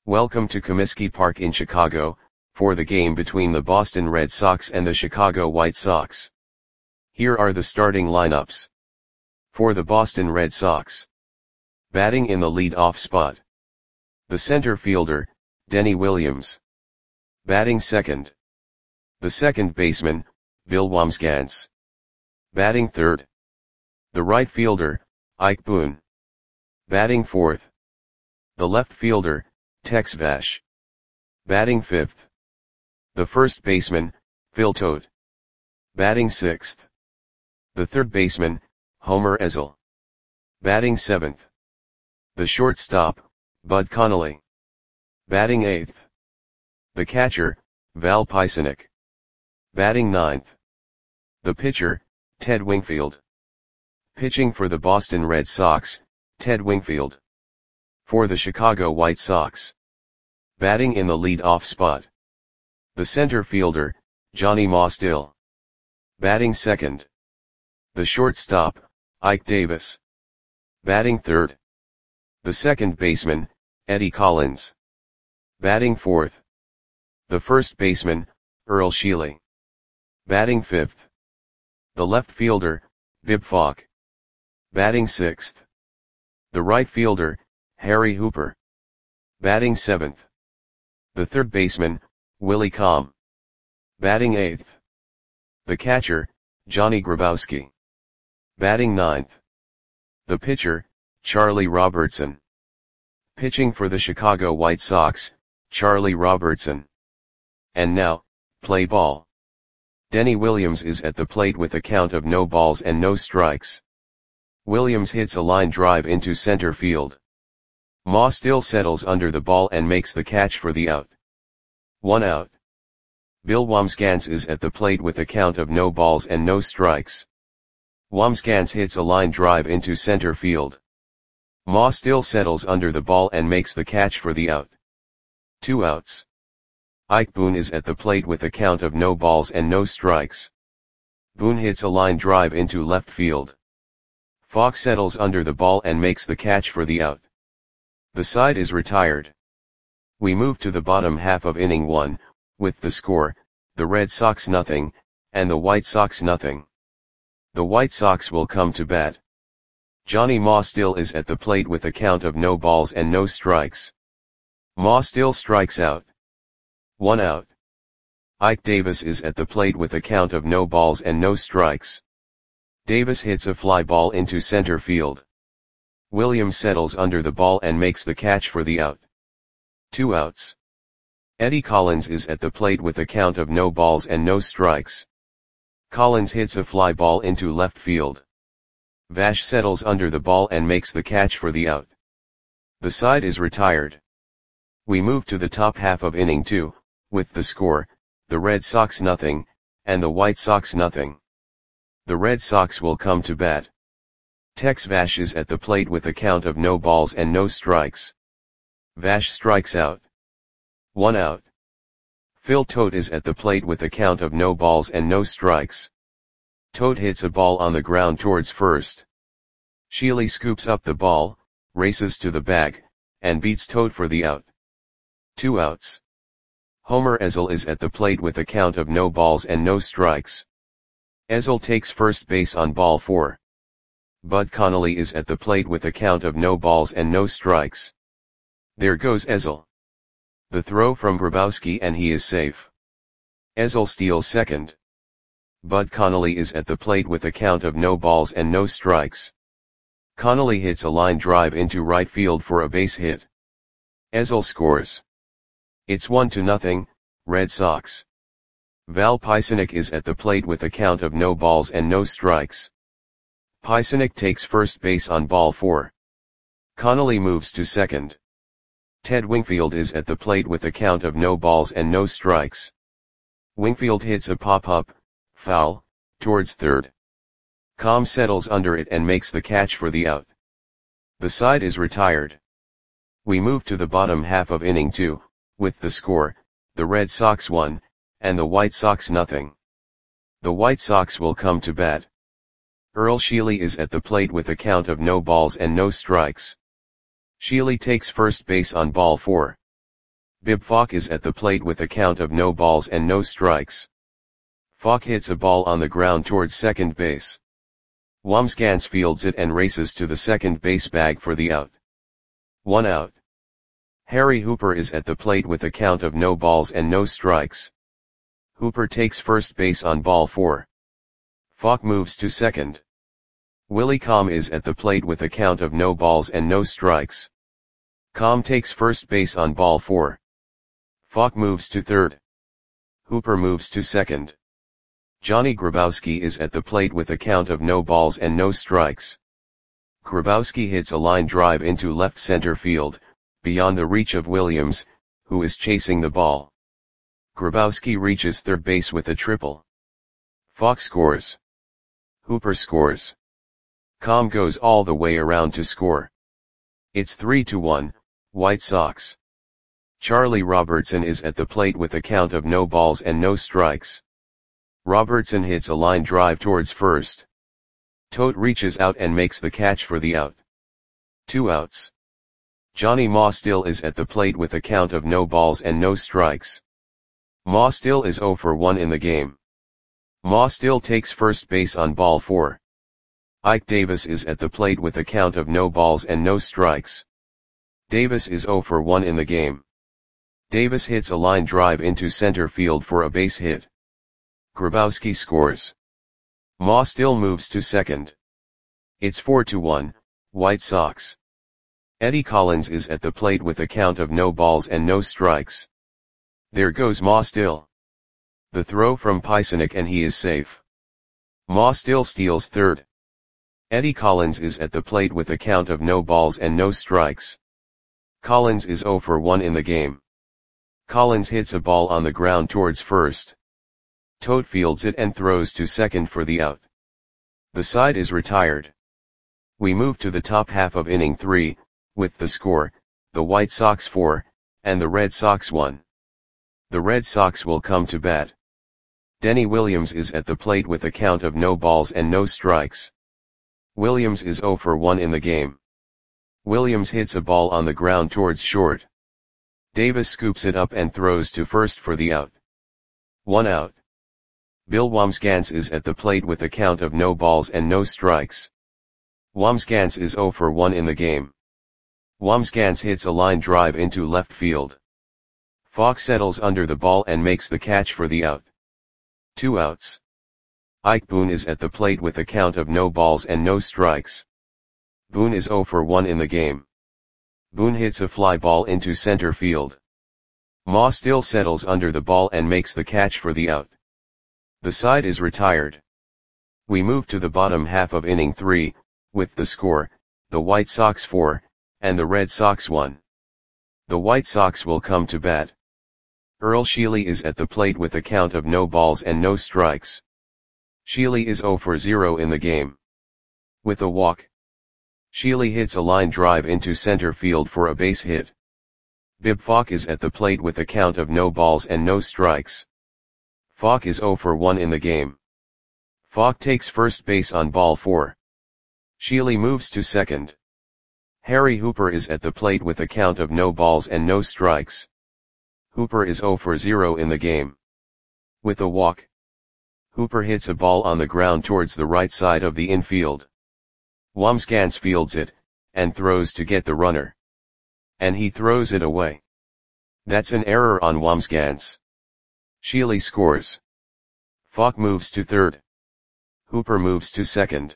Welcome to Comiskey Park in Chicago, for the game between the Boston Red Sox and the Chicago White Sox. Here are the starting lineups. For the Boston Red Sox. Batting in the lead-off spot. The center fielder, Denny Williams. Batting second. The second baseman, Bill Wambsgans. Batting third. The right fielder, Ike Boone. Batting fourth. The left fielder, Tex Vash. Batting fifth. The first baseman, Phil Todt. Batting sixth. The third baseman, Homer Ezell. Batting seventh. The shortstop, Bud Connolly. Batting eighth. The catcher, Val Pisanic. Batting ninth. The pitcher, Ted Wingfield. Pitching for the Boston Red Sox, Ted Wingfield. For the Chicago White Sox. Batting in the lead-off spot. The center fielder, Johnny Mostill. Batting second. The shortstop, Ike Davis. Batting third. The second baseman, Eddie Collins. Batting fourth. The first baseman, Earl Sheely. Batting fifth. The left fielder, Bib Falk. Batting sixth. The right fielder, Harry Hooper. Batting seventh. The third baseman, Willie Comm. Batting eighth. The catcher, Johnny Grabowski. Batting ninth. The pitcher, Charlie Robertson. Pitching for the Chicago White Sox, Charlie Robertson. And now, play ball. Denny Williams is at the plate with a count of no balls and no strikes. Williams hits a line drive into center field. Mostill settles under the ball and makes the catch for the out. 1 out. Bill Wambsgans is at the plate with a count of no balls and no strikes. Wambsgans hits a line drive into center field. Mostill settles under the ball and makes the catch for the out. 2 outs. Ike Boone is at the plate with a count of no balls and no strikes. Boone hits a line drive into left field. Falk settles under the ball and makes the catch for the out. The side is retired. We move to the bottom half of inning 1, with the score, the Red Sox nothing, and the White Sox nothing. The White Sox will come to bat. Johnny Mostill is at the plate with a count of no balls and no strikes. Mostill strikes out. 1 out. Ike Davis is at the plate with a count of no balls and no strikes. Davis hits a fly ball into center field. Williams settles under the ball and makes the catch for the out. 2 outs. Eddie Collins is at the plate with a count of no balls and no strikes. Collins hits a fly ball into left field. Vash settles under the ball and makes the catch for the out. The side is retired. We move to the top half of inning 2, with the score, the Red Sox nothing, and the White Sox nothing. The Red Sox will come to bat. Tex Vash is at the plate with a count of no balls and no strikes. Vash strikes out. 1 out. Phil Todt is at the plate with a count of no balls and no strikes. Todt hits a ball on the ground towards first. Sheely scoops up the ball, races to the bag, and beats Todt for the out. 2 outs. Homer Ezell is at the plate with a count of no balls and no strikes. Ezell takes first base on ball 4. Bud Connolly is at the plate with a count of no balls and no strikes. There goes Ezell. The throw from Grabowski and he is safe. Ezell steals second. Bud Connolly is at the plate with a count of no balls and no strikes. Connolly hits a line drive into right field for a base hit. Ezell scores. It's 1-0, Red Sox. Val Pisanic is at the plate with a count of no balls and no strikes. Pisanic takes first base on ball 4. Connolly moves to second. Ted Wingfield is at the plate with a count of no balls and no strikes. Wingfield hits a pop-up, foul, towards third. Comm settles under it and makes the catch for the out. The side is retired. We move to the bottom half of inning 2, with the score, the Red Sox 1, and the White Sox nothing. The White Sox will come to bat. Earl Sheely is at the plate with a count of no balls and no strikes. Sheely takes first base on ball 4. Bib Falk is at the plate with a count of no balls and no strikes. Falk hits a ball on the ground towards second base. Wamsgans fields it and races to the second base bag for the out. 1 out. Harry Hooper is at the plate with a count of no balls and no strikes. Hooper takes first base on ball 4. Falk moves to second. Willie Calm is at the plate with a count of no balls and no strikes. Calm takes first base on ball 4. Falk moves to third. Hooper moves to second. Johnny Grabowski is at the plate with a count of no balls and no strikes. Grabowski hits a line drive into left center field, beyond the reach of Williams, who is chasing the ball. Grabowski reaches third base with a triple. Falk scores. Hooper scores. Calm goes all the way around to score. It's 3-1, White Sox. Charlie Robertson is at the plate with a count of no balls and no strikes. Robertson hits a line drive towards first. Tote reaches out and makes the catch for the out. 2 outs. Johnny Maustill is at the plate with a count of no balls and no strikes. Maustill is 0 for 1 in the game. Maustill takes first base on ball 4. Ike Davis is at the plate with a count of no balls and no strikes. Davis is 0 for 1 in the game. Davis hits a line drive into center field for a base hit. Grabowski scores. Maustill moves to second. It's 4-1, White Sox. Eddie Collins is at the plate with a count of no balls and no strikes. There goes Maustill. The throw from Pysynik and he is safe. Maustill steals third. Eddie Collins is at the plate with a count of no balls and no strikes. Collins is 0 for 1 in the game. Collins hits a ball on the ground towards first. Tote fields it and throws to second for the out. The side is retired. We move to the top half of inning 3, with the score, the White Sox 4, and the Red Sox 1. The Red Sox will come to bat. Denny Williams is at the plate with a count of no balls and no strikes. Williams is 0 for 1 in the game. Williams hits a ball on the ground towards short. Davis scoops it up and throws to first for the out. 1 out. Bill Wamsgans is at the plate with a count of no balls and no strikes. Wamsgans is 0 for 1 in the game. Wamsgans hits a line drive into left field. Falk settles under the ball and makes the catch for the out. 2 outs. Ike Boone is at the plate with a count of no balls and no strikes. Boone is 0 for 1 in the game. Boone hits a fly ball into center field. Maustill settles under the ball and makes the catch for the out. The side is retired. We move to the bottom half of inning 3, with the score, the White Sox 4, and the Red Sox 1. The White Sox will come to bat. Earl Sheely is at the plate with a count of no balls and no strikes. Sheely is 0 for 0 in the game. With a walk. Sheely hits a line drive into center field for a base hit. Bib Falk is at the plate with a count of no balls and no strikes. Falk is 0 for 1 in the game. Falk takes first base on ball 4. Sheely moves to second. Harry Hooper is at the plate with a count of no balls and no strikes. Hooper is 0 for 0 in the game. With a walk. Hooper hits a ball on the ground towards the right side of the infield. Wamsgans fields it, and throws to get the runner. And he throws it away. That's an error on Wamsgans. Sheely scores. Falk moves to third. Hooper moves to second.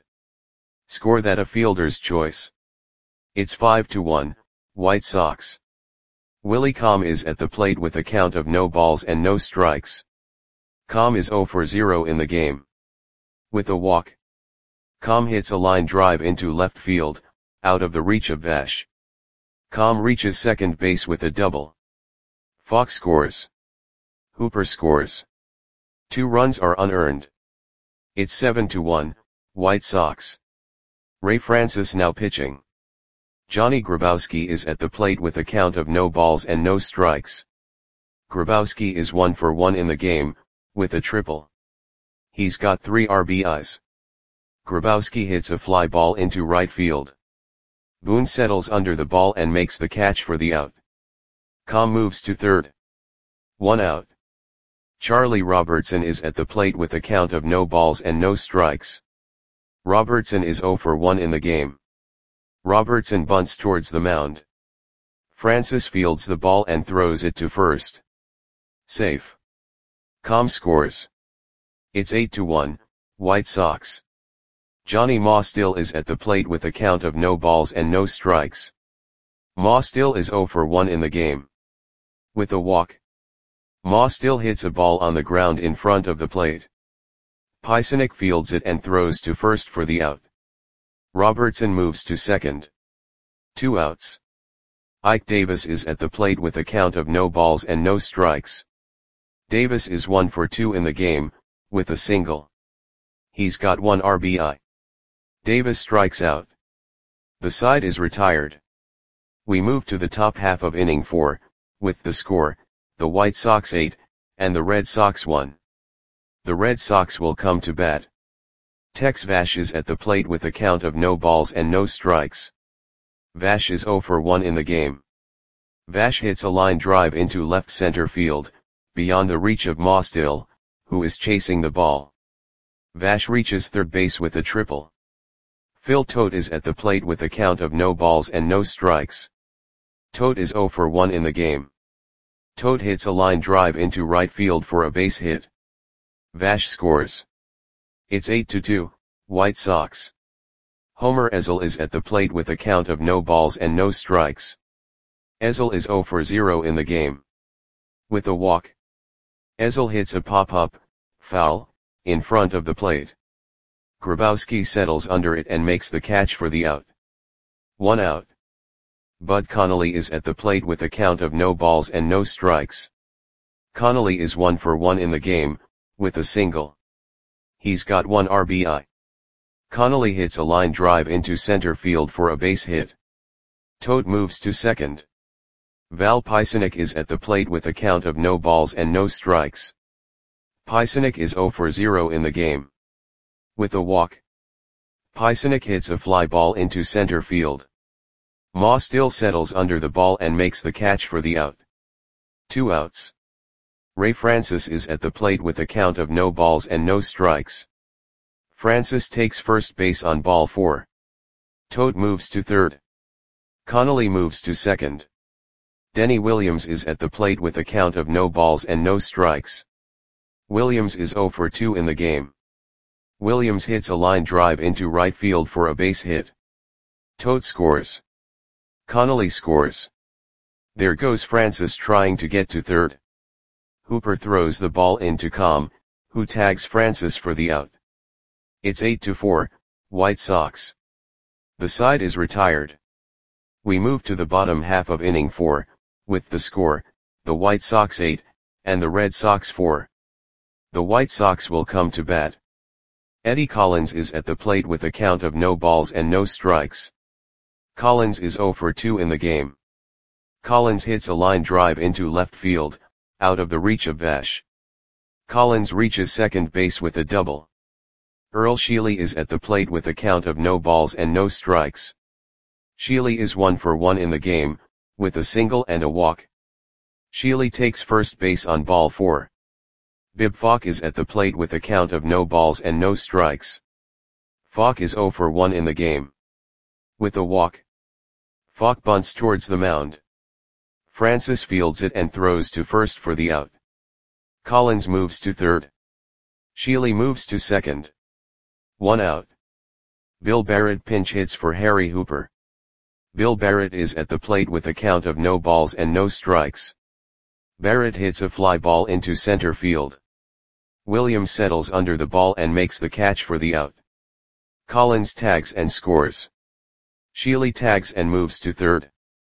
Score that a fielder's choice. It's 5-1, White Sox. Willie Calm is at the plate with a count of no balls and no strikes. Calm is 0 for 0 in the game. With a walk. Calm hits a line drive into left field, out of the reach of Vash. Calm reaches second base with a double. Falk scores. Hooper scores. 2 runs are unearned. It's 7-1, White Sox. Ray Francis now pitching. Johnny Grabowski is at the plate with a count of no balls and no strikes. Grabowski is 1 for 1 in the game, with a triple. He's got 3 RBIs. Grabowski hits a fly ball into right field. Boone settles under the ball and makes the catch for the out. Com moves to third. 1 out. Charlie Robertson is at the plate with a count of no balls and no strikes. Robertson is 0 for 1 in the game. Robertson bunts towards the mound. Francis fields the ball and throws it to first. Safe. Com scores. It's 8-1, White Sox. Johnny Maustill is at the plate with a count of no balls and no strikes. Maustill is 0 for 1 in the game. With a walk. Maustill hits a ball on the ground in front of the plate. Pisanic fields it and throws to first for the out. Robertson moves to second. 2 outs. Ike Davis is at the plate with a count of no balls and no strikes. Davis is 1 for 2 in the game, with a single. He's got 1 RBI. Davis strikes out. The side is retired. We move to the top half of inning 4, with the score, the White Sox 8, and the Red Sox 1. The Red Sox will come to bat. Tex Vash is at the plate with a count of no balls and no strikes. Vash is 0 for 1 in the game. Vash hits a line drive into left center field, beyond the reach of Maustill, who is chasing the ball. Vash reaches third base with a triple. Phil Tote is at the plate with a count of no balls and no strikes. Tote is 0 for 1 in the game. Tote hits a line drive into right field for a base hit. Vash scores. It's 8-2, White Sox. Homer Ezel is at the plate with a count of no balls and no strikes. Ezel is 0 for 0 in the game. With a walk. Ezel hits a pop-up, foul, in front of the plate. Grabowski settles under it and makes the catch for the out. 1 out. Bud Connolly is at the plate with a count of no balls and no strikes. Connolly is 1 for 1 in the game, with a single. He's got 1 RBI. Connolly hits a line drive into center field for a base hit. Tote moves to second. Val Pisanic is at the plate with a count of no balls and no strikes. Pisanic is 0 for 0 in the game. With a walk. Pisanic hits a fly ball into center field. Maustill settles under the ball and makes the catch for the out. 2 outs. Ray Francis is at the plate with a count of no balls and no strikes. Francis takes first base on ball 4. Tote moves to third. Connolly moves to second. Denny Williams is at the plate with a count of no balls and no strikes. Williams is 0 for 2 in the game. Williams hits a line drive into right field for a base hit. Tote scores. Connolly scores. There goes Francis trying to get to third. Hooper throws the ball into Com, who tags Francis for the out. It's 8-4, White Sox. The side is retired. We move to the bottom half of inning 4, with the score, the White Sox 8, and the Red Sox 4. The White Sox will come to bat. Eddie Collins is at the plate with a count of no balls and no strikes. Collins is 0 for 2 in the game. Collins hits a line drive into left field, out of the reach of Vash. Collins reaches second base with a double. Earl Sheely is at the plate with a count of no balls and no strikes. Sheely is 1 for 1 in the game, with a single and a walk. Sheely takes first base on ball 4. Bib Falk is at the plate with a count of no balls and no strikes. Falk is 0 for 1 in the game. With a walk. Falk bunts towards the mound. Francis fields it and throws to first for the out. Collins moves to third. Sheely moves to second. 1 out. Bill Barrett pinch hits for Harry Hooper. Bill Barrett is at the plate with a count of no balls and no strikes. Barrett hits a fly ball into center field. Williams settles under the ball and makes the catch for the out. Collins tags and scores. Sheely tags and moves to third.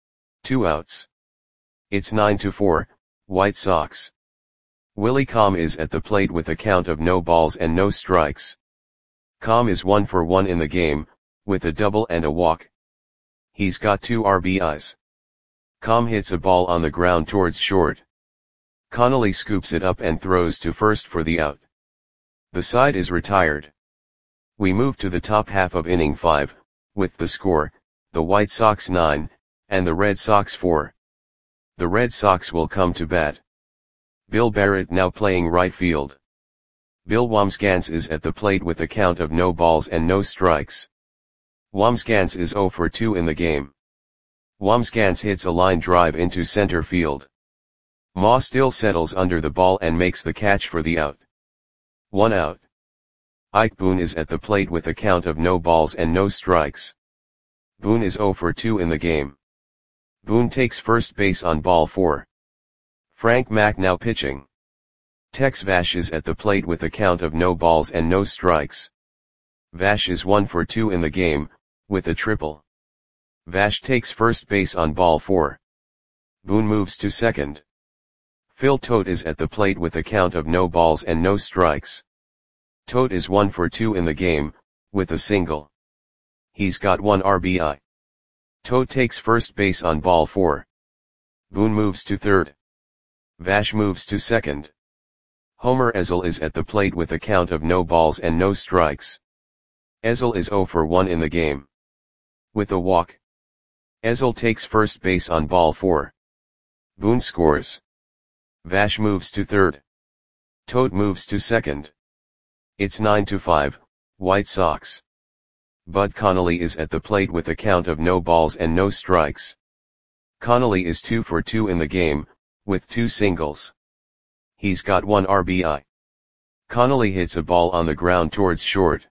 2 outs. It's 9-4, White Sox. Willie Com is at the plate with a count of no balls and no strikes. Com is 1 for 1 in the game, with a double and a walk. He's got 2 RBIs. Com hits a ball on the ground towards short. Connolly scoops it up and throws to first for the out. The side is retired. We move to the top half of inning 5, with the score, the White Sox 9, and the Red Sox 4. The Red Sox will come to bat. Bill Barrett now playing right field. Bill Wambsgans is at the plate with a count of no balls and no strikes. Wambsgans is 0 for 2 in the game. Wambsgans hits a line drive into center field. Ma still settles under the ball and makes the catch for the out. 1 out. Ike Boone is at the plate with a count of no balls and no strikes. Boone is 0 for 2 in the game. Boone takes first base on ball 4. Frank Mack now pitching. Tex Vash is at the plate with a count of no balls and no strikes. Vash is 1 for 2 in the game, with a triple. Vash takes first base on ball 4. Boone moves to second. Phil Tote is at the plate with a count of no balls and no strikes. Tote is 1 for 2 in the game, with a single. He's got 1 RBI. Tote takes first base on ball 4. Boone moves to third. Vash moves to second. Homer Ezel is at the plate with a count of no balls and no strikes. Ezel is 0 for 1 in the game. With a walk. Ezel takes first base on ball 4. Boone scores. Vash moves to third. Tote moves to second. It's 9-5, White Sox. Bud Connolly is at the plate with a count of no balls and no strikes. Connolly is 2 for 2 in the game, with 2 singles. He's got 1 RBI. Connolly hits a ball on the ground towards short.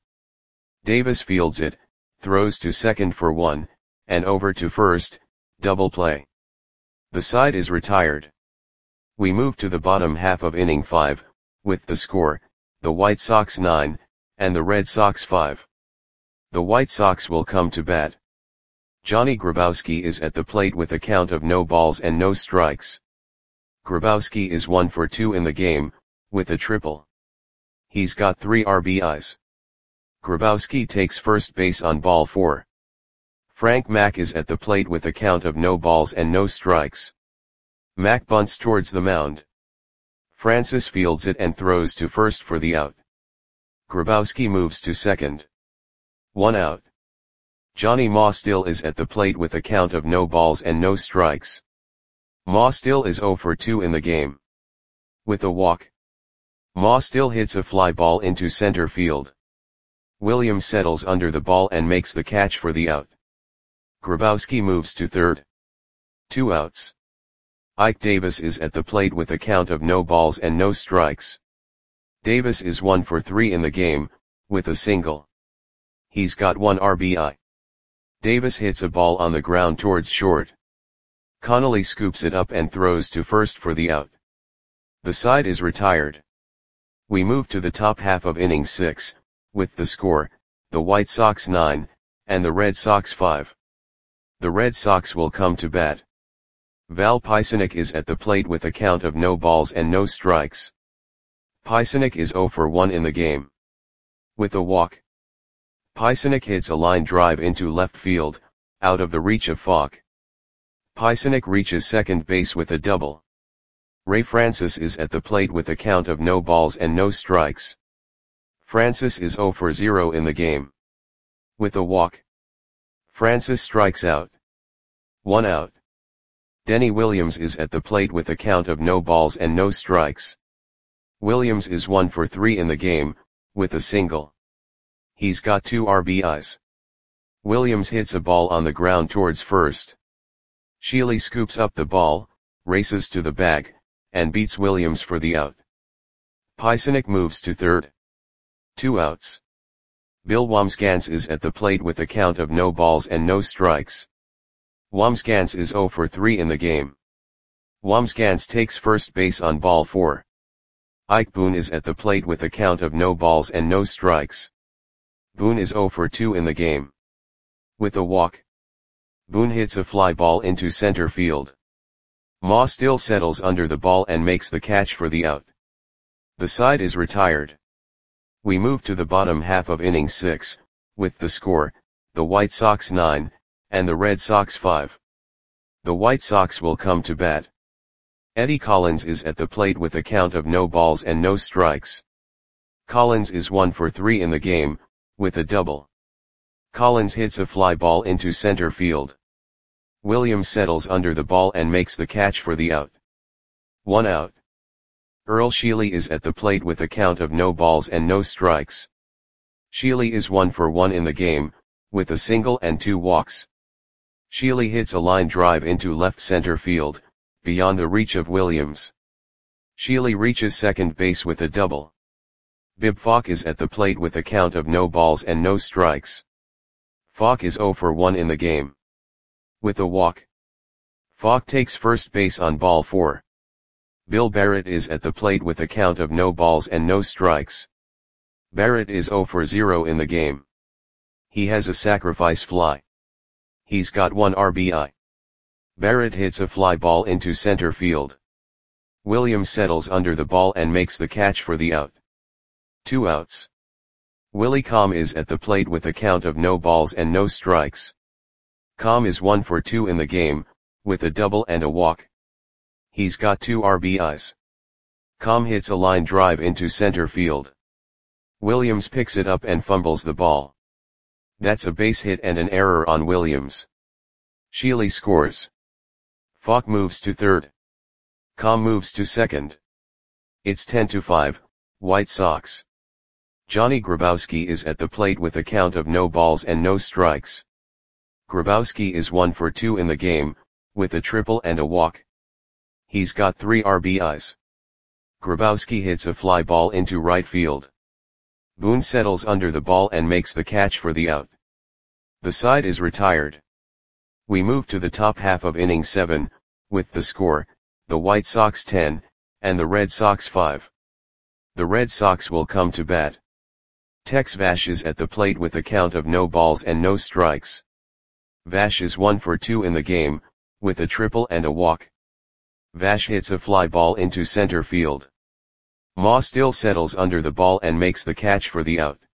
Davis fields it, throws to second for 1, and over to first, double play. The side is retired. We move to the bottom half of inning 5, with the score, the White Sox 9, and the Red Sox 5. The White Sox will come to bat. Johnny Grabowski is at the plate with a count of no balls and no strikes. Grabowski is 1 for 2 in the game, with a triple. He's got 3 RBIs. Grabowski takes first base on ball 4. Frank Mack is at the plate with a count of no balls and no strikes. Mack bunts towards the mound. Francis fields it and throws to first for the out. Grabowski moves to second. 1 out. Johnny Ma still is at the plate with a count of no balls and no strikes. Ma still is 0 for 2 in the game. With a walk. Ma still hits a fly ball into center field. Williams settles under the ball and makes the catch for the out. Grabowski moves to third. 2 outs. Ike Davis is at the plate with a count of no balls and no strikes. Davis is 1 for 3 in the game, with a single. He's got 1 RBI. Davis hits a ball on the ground towards short. Connolly scoops it up and throws to first for the out. The side is retired. We move to the top half of inning 6, with the score, the White Sox 9, and the Red Sox 5. The Red Sox will come to bat. Val Pisanic is at the plate with a count of no balls and no strikes. Pisanic is 0 for 1 in the game. With a walk. Pisanic hits a line drive into left field, out of the reach of Falk. Pisanic reaches second base with a double. Ray Francis is at the plate with a count of no balls and no strikes. Francis is 0 for 0 in the game. With a walk. Francis strikes out. 1 out. Denny Williams is at the plate with a count of no balls and no strikes. Williams is 1 for 3 in the game, with a single. He's got 2 RBIs. Williams hits a ball on the ground towards first. Shealy scoops up the ball, races to the bag, and beats Williams for the out. Pisanic moves to third. 2 outs. Bill Wambsgans is at the plate with a count of no balls and no strikes. Wambsgans is 0 for 3 in the game. Wambsgans takes first base on ball 4. Ike Boone is at the plate with a count of no balls and no strikes. Boone is 0 for 2 in the game. With a walk. Boone hits a fly ball into center field. Ma still settles under the ball and makes the catch for the out. The side is retired. We move to the bottom half of inning 6, with the score, the White Sox 9, and the Red Sox 5. The White Sox will come to bat. Eddie Collins is at the plate with a count of no balls and no strikes. Collins is 1 for 3 in the game, with a double. Collins hits a fly ball into center field. Williams settles under the ball and makes the catch for the out. 1 out. Earl Sheely is at the plate with a count of no balls and no strikes. Sheely is 1 for 1 in the game, with a single and 2 walks. Sheely hits a line drive into left center field, beyond the reach of Williams. Sheely reaches second base with a double. Bib Falk is at the plate with a count of no balls and no strikes. Falk is 0 for 1 in the game. With a walk. Falk takes first base on ball 4. Bill Barrett is at the plate with a count of no balls and no strikes. Barrett is 0 for 0 in the game. He has a sacrifice fly. He's got 1 RBI. Barrett hits a fly ball into center field. Williams settles under the ball and makes the catch for the out. 2 outs. Willie Comm is at the plate with a count of no balls and no strikes. Comm is 1 for 2 in the game, with a double and a walk. He's got 2 RBIs. Comm hits a line drive into center field. Williams picks it up and fumbles the ball. That's a base hit and an error on Williams. Sheely scores. Falk moves to third. Comm moves to second. It's 10-5, White Sox. Johnny Grabowski is at the plate with a count of no balls and no strikes. Grabowski is 1 for 2 in the game, with a triple and a walk. He's got 3 RBIs. Grabowski hits a fly ball into right field. Boone settles under the ball and makes the catch for the out. The side is retired. We move to the top half of inning 7, with the score, the White Sox 10, and the Red Sox 5. The Red Sox will come to bat. Tex Vash is at the plate with a count of no balls and no strikes. Vash is 1 for 2 in the game, with a triple and a walk. Vash hits a fly ball into center field. Ma still settles under the ball and makes the catch for the out.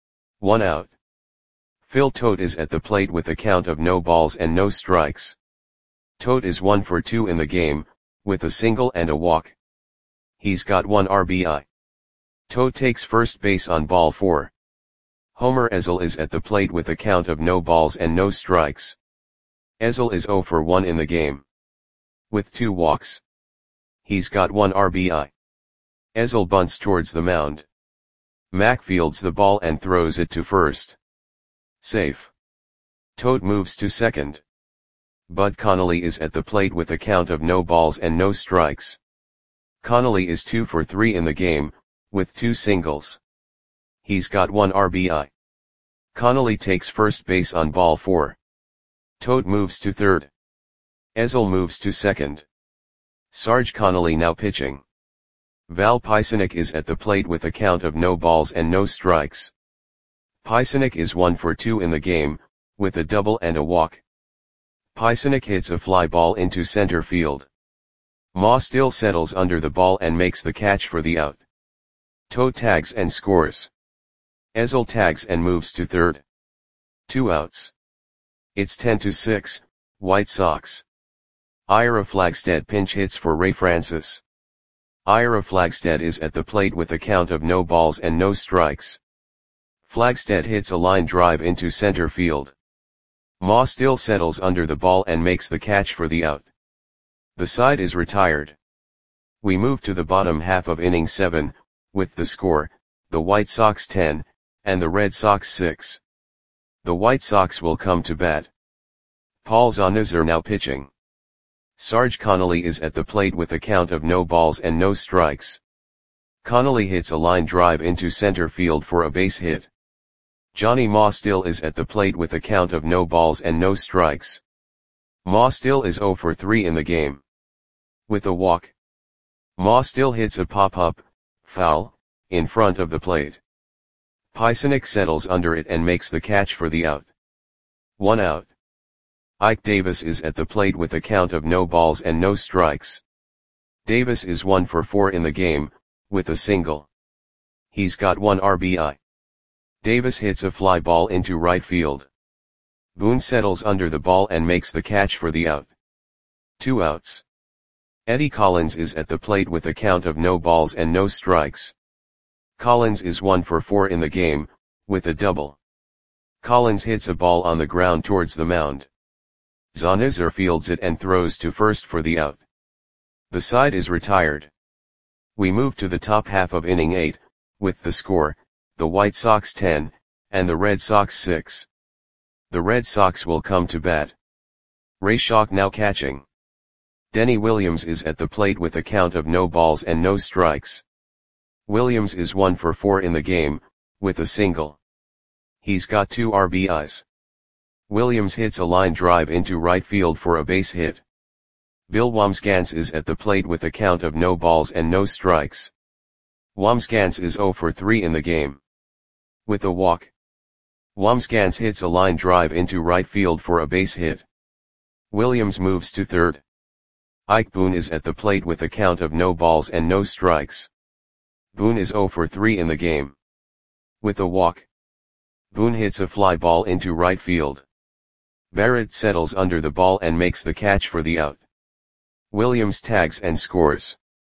1 out. Phil Tote is at the plate with a count of no balls and no strikes. Tote is 1 for 2 in the game, with a single and a walk. He's got 1 RBI. Tote takes first base on ball 4. Homer Ezel is at the plate with a count of no balls and no strikes. Ezel is 0 for 1 in the game. With 2 walks. He's got 1 RBI. Ezel bunts towards the mound. Mack fields the ball and throws it to first. Safe. Tote moves to second. Bud Connolly is at the plate with a count of no balls and no strikes. Connolly is 2 for 3 in the game, with 2 singles. He's got 1 RBI. Connolly takes first base on ball 4. Tote moves to third. Ezel moves to second. Sarge Connolly now pitching. Val Pisanic is at the plate with a count of no balls and no strikes. Pisanic is 1 for 2 in the game, with a double and a walk. Pisanic hits a fly ball into center field. Ma still settles under the ball and makes the catch for the out. Tote tags and scores. Ezel tags and moves to third. 2 outs. It's 10-6, White Sox. Ira Flagstead pinch hits for Ray Francis. Ira Flagstead is at the plate with a count of no balls and no strikes. Flagstead hits a line drive into center field. Ma still settles under the ball and makes the catch for the out. The side is retired. We move to the bottom half of inning 7, with the score, the White Sox 10, and the Red Sox 6. The White Sox will come to bat. Paul Zanizer now pitching. Sarge Connolly is at the plate with a count of no balls and no strikes. Connolly hits a line drive into center field for a base hit. Johnny Ma still is at the plate with a count of no balls and no strikes. Ma still is 0 for 3 in the game. With a walk. Ma still hits a pop-up, foul, in front of the plate. Pisanic settles under it and makes the catch for the out. 1 out. Ike Davis is at the plate with a count of no balls and no strikes. Davis is 1 for 4 in the game, with a single. He's got 1 RBI. Davis hits a fly ball into right field. Boone settles under the ball and makes the catch for the out. 2 outs. Eddie Collins is at the plate with a count of no balls and no strikes. Collins is 1 for 4 in the game, with a double. Collins hits a ball on the ground towards the mound. Zanizar fields it and throws to first for the out. The side is retired. We move to the top half of inning 8, with the score, the White Sox 10, and the Red Sox 6. The Red Sox will come to bat. Ray Schalk now catching. Denny Williams is at the plate with a count of no balls and no strikes. Williams is 1 for 4 in the game, with a single. He's got 2 RBIs. Williams hits a line drive into right field for a base hit. Bill Wambsgans is at the plate with a count of no balls and no strikes. Wambsgans is 0 for 3 in the game. With a walk. Wambsgans hits a line drive into right field for a base hit. Williams moves to third. Ike Boone is at the plate with a count of no balls and no strikes. Boone is 0 for 3 in the game. With a walk. Boone hits a fly ball into right field. Barrett settles under the ball and makes the catch for the out. Williams tags and scores.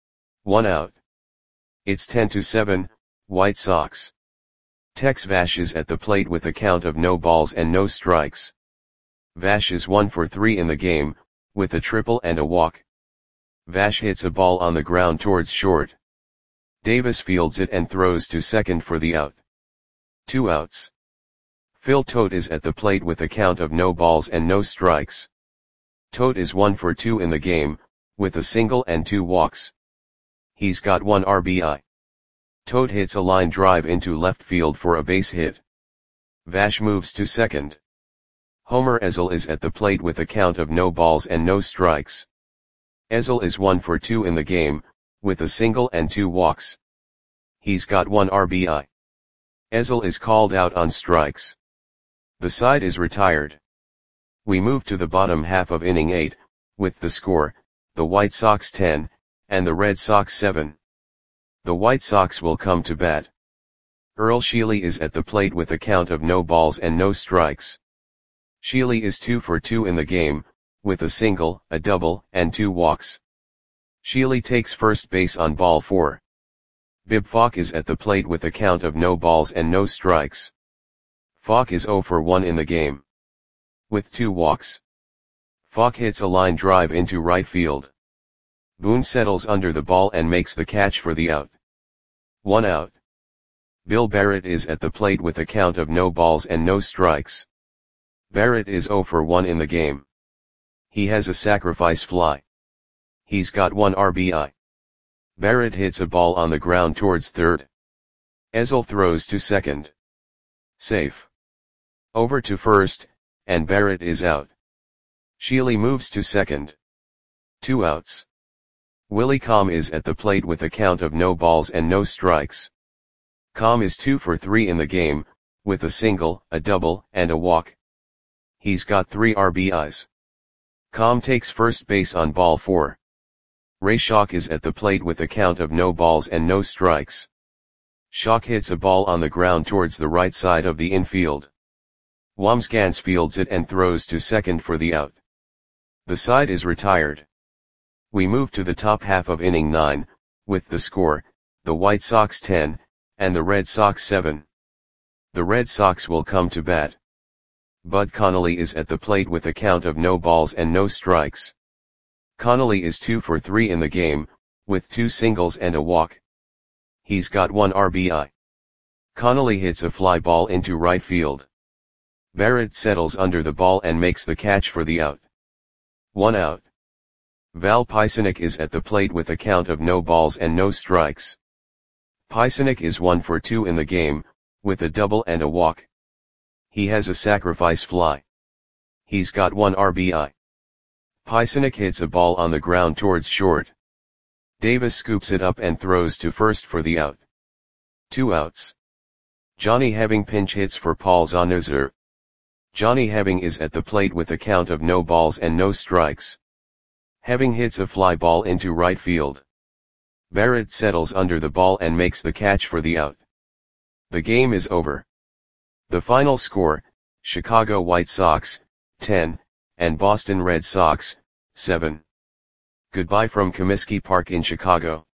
1 out. It's 10-7, White Sox. Tex Vash is at the plate with a count of no balls and no strikes. Vash is 1 for 3 in the game, with a triple and a walk. Vash hits a ball on the ground towards short. Davis fields it and throws to second for the out. 2 outs. Phil Tote is at the plate with a count of no balls and no strikes. Tote is 1 for 2 in the game, with a single and 2 walks. He's got 1 RBI. Tote hits a line drive into left field for a base hit. Vash moves to second. Homer Ezel is at the plate with a count of no balls and no strikes. Ezel is 1 for 2 in the game, with a single and 2 walks. He's got 1 RBI. Ezel is called out on strikes. The side is retired. We move to the bottom half of inning 8, with the score, the White Sox 10, and the Red Sox 7. The White Sox will come to bat. Earl Sheely is at the plate with a count of no balls and no strikes. Sheely is 2 for 2 in the game, with a single, a double, and 2 walks. Sheely takes first base on ball 4. Bib Falk is at the plate with a count of no balls and no strikes. Falk is 0 for 1 in the game. With 2 walks. Falk hits a line drive into right field. Boone settles under the ball and makes the catch for the out. 1 out. Bill Barrett is at the plate with a count of no balls and no strikes. Barrett is 0 for 1 in the game. He has a sacrifice fly. He's got 1 RBI. Barrett hits a ball on the ground towards third. Ezel throws to second. Safe. Over to first, and Barrett is out. Sheely moves to second. 2 outs. Willie Comm is at the plate with a count of no balls and no strikes. Comm is 2 for 3 in the game, with a single, a double, and a walk. He's got 3 RBIs. Comm takes first base on ball 4. Ray Schalk is at the plate with a count of no balls and no strikes. Schalk hits a ball on the ground towards the right side of the infield. Wambsgans fields it and throws to second for the out. The side is retired. We move to the top half of inning 9, with the score, the White Sox 10, and the Red Sox 7. The Red Sox will come to bat. Bud Connolly is at the plate with a count of no balls and no strikes. Connolly is 2 for 3 in the game, with 2 singles and a walk. He's got 1 RBI. Connolly hits a fly ball into right field. Barrett settles under the ball and makes the catch for the out. 1 out. Val Pisanic is at the plate with a count of no balls and no strikes. Pisanic is 1 for 2 in the game, with a double and a walk. He has a sacrifice fly. He's got 1 RBI. Pisanic hits a ball on the ground towards short. Davis scoops it up and throws to first for the out. 2 outs. Johnny Heving pinch hits for Paul Zanizar. Johnny Heving is at the plate with a count of no balls and no strikes. Heving hits a fly ball into right field. Barrett settles under the ball and makes the catch for the out. The game is over. The final score, Chicago White Sox, 10, and Boston Red Sox, 7. Goodbye from Comiskey Park in Chicago.